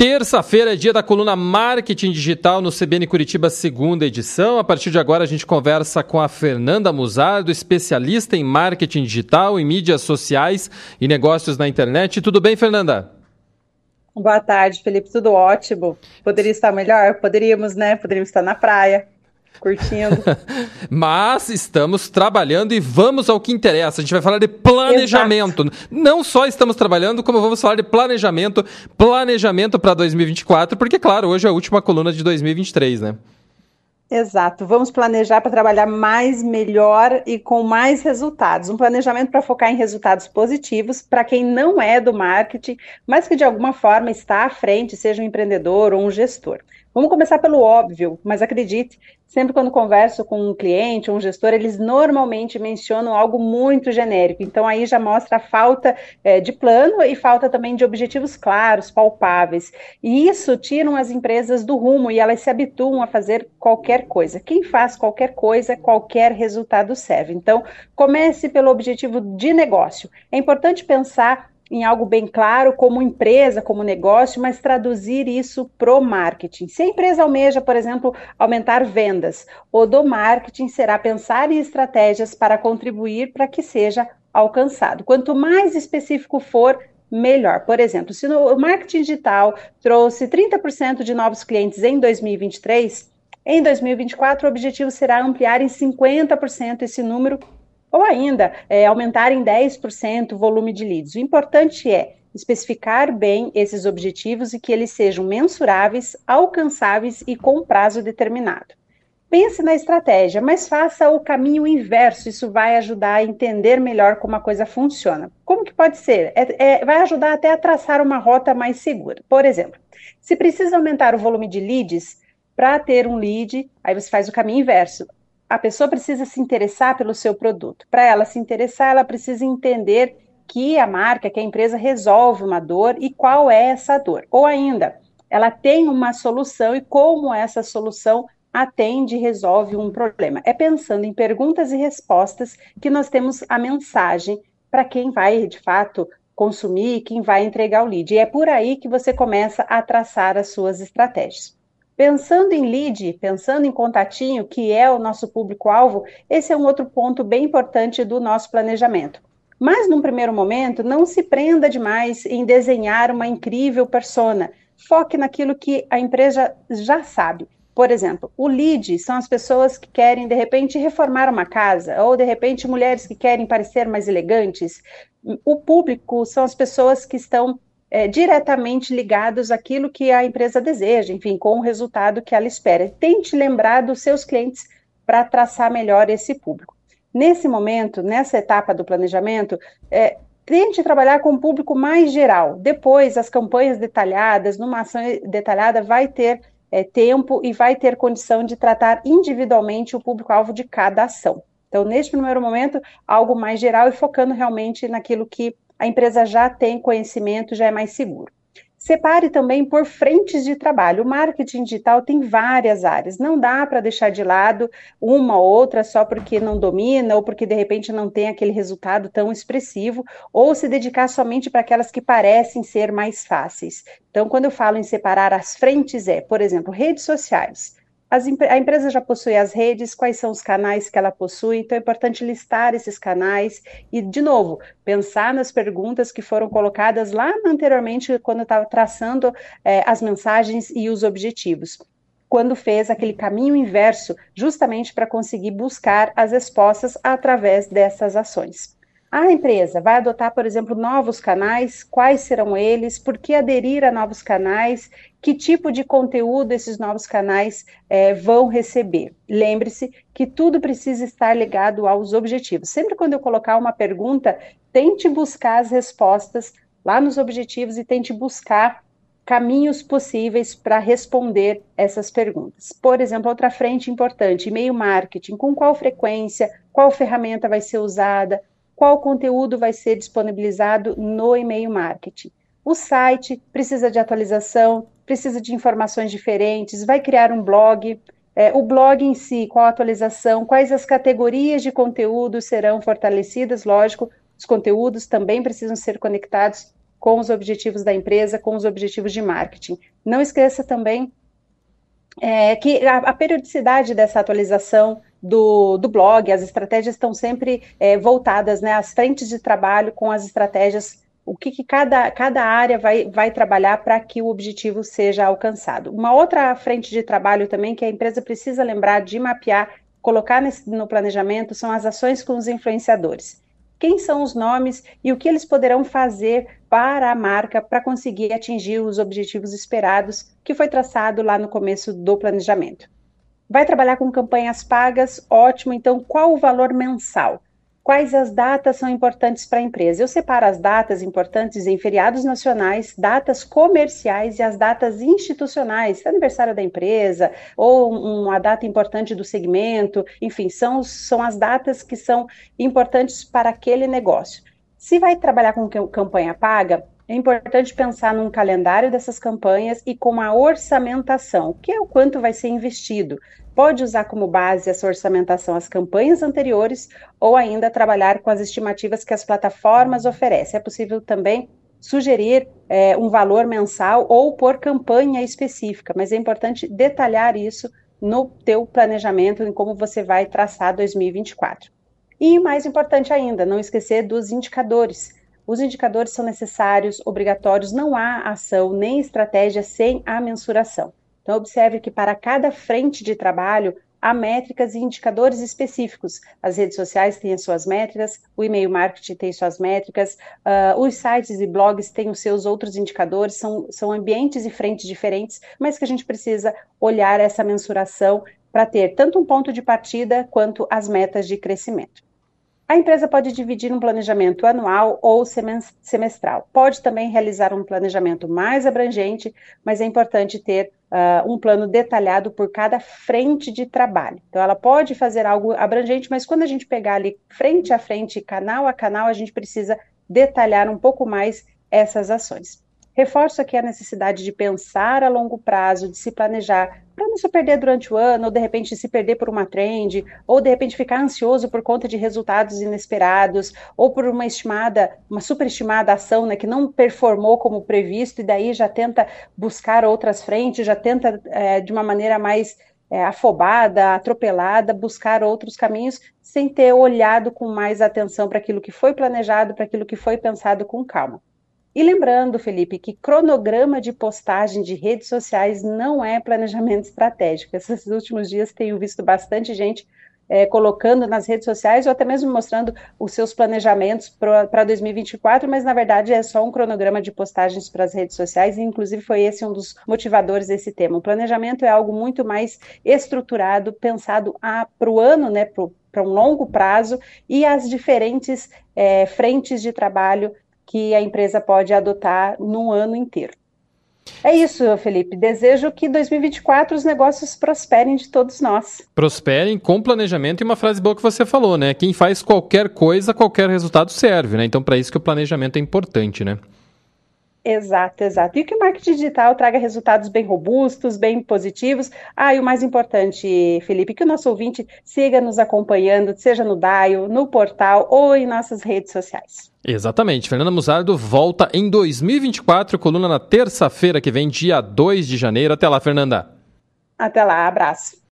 Terça-feira é dia da coluna Marketing Digital no CBN Curitiba, segunda edição. A partir de agora a gente conversa com a Fernanda Musardo, especialista em marketing digital, em mídias sociais e negócios na internet. Tudo bem, Fernanda? Boa tarde, Felipe. Tudo ótimo. Poderia estar melhor? Poderíamos, né? Poderíamos estar na praia, curtindo. Mas estamos trabalhando e vamos ao que interessa. A gente vai falar de planejamento. Exato. Não só estamos trabalhando, como vamos falar de planejamento para 2024, porque, claro, hoje é a última coluna de 2023, né? Exato. Vamos planejar para trabalhar mais, melhor e com mais resultados. Um planejamento para focar em resultados positivos para quem não é do marketing, mas que de alguma forma está à frente, seja um empreendedor ou um gestor. Vamos começar pelo óbvio, mas acredite, sempre quando converso com um cliente ou um gestor, eles normalmente mencionam algo muito genérico. Então aí já mostra a falta de plano e falta também de objetivos claros, palpáveis. E isso tiram as empresas do rumo e elas se habituam a fazer qualquer coisa. Quem faz qualquer coisa, qualquer resultado serve. Então, comece pelo objetivo de negócio. É importante pensar em algo bem claro, como empresa, como negócio, mas traduzir isso para o marketing. Se a empresa almeja, por exemplo, aumentar vendas, o do marketing será pensar em estratégias para contribuir para que seja alcançado. Quanto mais específico for, melhor. Por exemplo, se o marketing digital trouxe 30% de novos clientes em 2023, em 2024 o objetivo será ampliar em 50% esse número ou ainda aumentar em 10% o volume de leads. O importante é especificar bem esses objetivos e que eles sejam mensuráveis, alcançáveis e com prazo determinado. Pense na estratégia, mas faça o caminho inverso. Isso vai ajudar a entender melhor como a coisa funciona. Como que pode ser? Vai ajudar até a traçar uma rota mais segura. Por exemplo, se precisa aumentar o volume de leads, para ter um lead, aí você faz o caminho inverso. A pessoa precisa se interessar pelo seu produto. Para ela se interessar, ela precisa entender que a marca, que a empresa resolve uma dor e qual é essa dor. Ou ainda, ela tem uma solução e como essa solução atende e resolve um problema. É pensando em perguntas e respostas que nós temos a mensagem para quem vai, de fato, consumir, quem vai entregar o lead. E é por aí que você começa a traçar as suas estratégias. Pensando em lead, pensando em contatinho, que é o nosso público-alvo, esse é um outro ponto bem importante do nosso planejamento. Mas, num primeiro momento, não se prenda demais em desenhar uma incrível persona. Foque naquilo que a empresa já sabe. Por exemplo, o lead são as pessoas que querem, de repente, reformar uma casa, ou, de repente, mulheres que querem parecer mais elegantes. O público são as pessoas que estão diretamente ligados àquilo que a empresa deseja, enfim, com o resultado que ela espera. Tente lembrar dos seus clientes para traçar melhor esse público. Nesse momento, nessa etapa do planejamento, tente trabalhar com um público mais geral. Depois, as campanhas detalhadas, numa ação detalhada, vai ter tempo e vai ter condição de tratar individualmente o público-alvo de cada ação. Então, neste primeiro momento, algo mais geral e focando realmente naquilo que a empresa já tem conhecimento, já é mais seguro. Separe também por frentes de trabalho. O marketing digital tem várias áreas. Não dá para deixar de lado uma ou outra só porque não domina ou porque de repente não tem aquele resultado tão expressivo, ou se dedicar somente para aquelas que parecem ser mais fáceis. Então, quando eu falo em separar as frentes, por exemplo, redes sociais. A empresa já possui as redes, quais são os canais que ela possui, então é importante listar esses canais e, de novo, pensar nas perguntas que foram colocadas lá anteriormente, quando eu estava traçando as mensagens e os objetivos, quando fez aquele caminho inverso, justamente para conseguir buscar as respostas através dessas ações. A empresa vai adotar, por exemplo, novos canais, quais serão eles, por que aderir a novos canais, que tipo de conteúdo esses novos canais vão receber. Lembre-se que tudo precisa estar ligado aos objetivos. Sempre quando eu colocar uma pergunta, tente buscar as respostas lá nos objetivos e tente buscar caminhos possíveis para responder essas perguntas. Por exemplo, outra frente importante, e-mail marketing, com qual frequência, qual ferramenta vai ser usada, qual conteúdo vai ser disponibilizado no e-mail marketing. O site precisa de atualização, precisa de informações diferentes, vai criar um blog, o blog em si, qual a atualização, quais as categorias de conteúdo serão fortalecidas, lógico, os conteúdos também precisam ser conectados com os objetivos da empresa, com os objetivos de marketing. Não esqueça também que a periodicidade dessa atualização do blog, as estratégias estão sempre voltadas, né, às frentes de trabalho com as estratégias, o que cada área vai trabalhar para que o objetivo seja alcançado. Uma outra frente de trabalho também que a empresa precisa lembrar de mapear, colocar no planejamento, são as ações com os influenciadores. Quem são os nomes e o que eles poderão fazer para a marca para conseguir atingir os objetivos esperados que foi traçado lá no começo do planejamento. Vai trabalhar com campanhas pagas? Ótimo, então qual o valor mensal? Quais as datas são importantes para a empresa? Eu separo as datas importantes em feriados nacionais, datas comerciais e as datas institucionais, aniversário da empresa ou uma data importante do segmento, enfim, são as datas que são importantes para aquele negócio. Se vai trabalhar com campanha paga, é importante pensar num calendário dessas campanhas e com a orçamentação, que é o quanto vai ser investido. Pode usar como base essa orçamentação as campanhas anteriores ou ainda trabalhar com as estimativas que as plataformas oferecem. É possível também sugerir um valor mensal ou por campanha específica, mas é importante detalhar isso no teu planejamento, em como você vai traçar 2024. E mais importante ainda, não esquecer dos indicadores. Os indicadores são necessários, obrigatórios, não há ação nem estratégia sem a mensuração. Então, observe que para cada frente de trabalho, há métricas e indicadores específicos. As redes sociais têm as suas métricas, o e-mail marketing tem suas métricas, os sites e blogs têm os seus outros indicadores, são ambientes e frentes diferentes, mas que a gente precisa olhar essa mensuração para ter tanto um ponto de partida quanto as metas de crescimento. A empresa pode dividir um planejamento anual ou semestral. Pode também realizar um planejamento mais abrangente, mas é importante ter um plano detalhado por cada frente de trabalho. Então, ela pode fazer algo abrangente, mas quando a gente pegar ali frente a frente, canal a canal, a gente precisa detalhar um pouco mais essas ações. Reforço aqui a necessidade de pensar a longo prazo, de se planejar, para não se perder durante o ano, ou de repente se perder por uma trend, ou de repente ficar ansioso por conta de resultados inesperados, ou por uma superestimada ação, né, que não performou como previsto, e daí já tenta buscar outras frentes, já tenta de uma maneira mais afobada, atropelada, buscar outros caminhos, sem ter olhado com mais atenção para aquilo que foi planejado, para aquilo que foi pensado com calma. E lembrando, Felipe, que cronograma de postagem de redes sociais não é planejamento estratégico. Esses últimos dias tenho visto bastante gente colocando nas redes sociais ou até mesmo mostrando os seus planejamentos para 2024, mas na verdade é só um cronograma de postagens para as redes sociais e inclusive foi esse um dos motivadores desse tema. O planejamento é algo muito mais estruturado, pensado para o ano, né, para um longo prazo e as diferentes frentes de trabalho que a empresa pode adotar no ano inteiro. É isso, Felipe. Desejo que 2024 os negócios prosperem de todos nós. Prosperem com planejamento e uma frase boa que você falou, né? Quem faz qualquer coisa, qualquer resultado serve, né? Então, para isso que o planejamento é importante, né? Exato. E que o marketing digital traga resultados bem robustos, bem positivos. E o mais importante, Felipe, que o nosso ouvinte siga nos acompanhando, seja no Dial, no portal ou em nossas redes sociais. Exatamente. Fernanda Muzardo volta em 2024, coluna na terça-feira que vem, dia 2 de janeiro. Até lá, Fernanda. Até lá, abraço.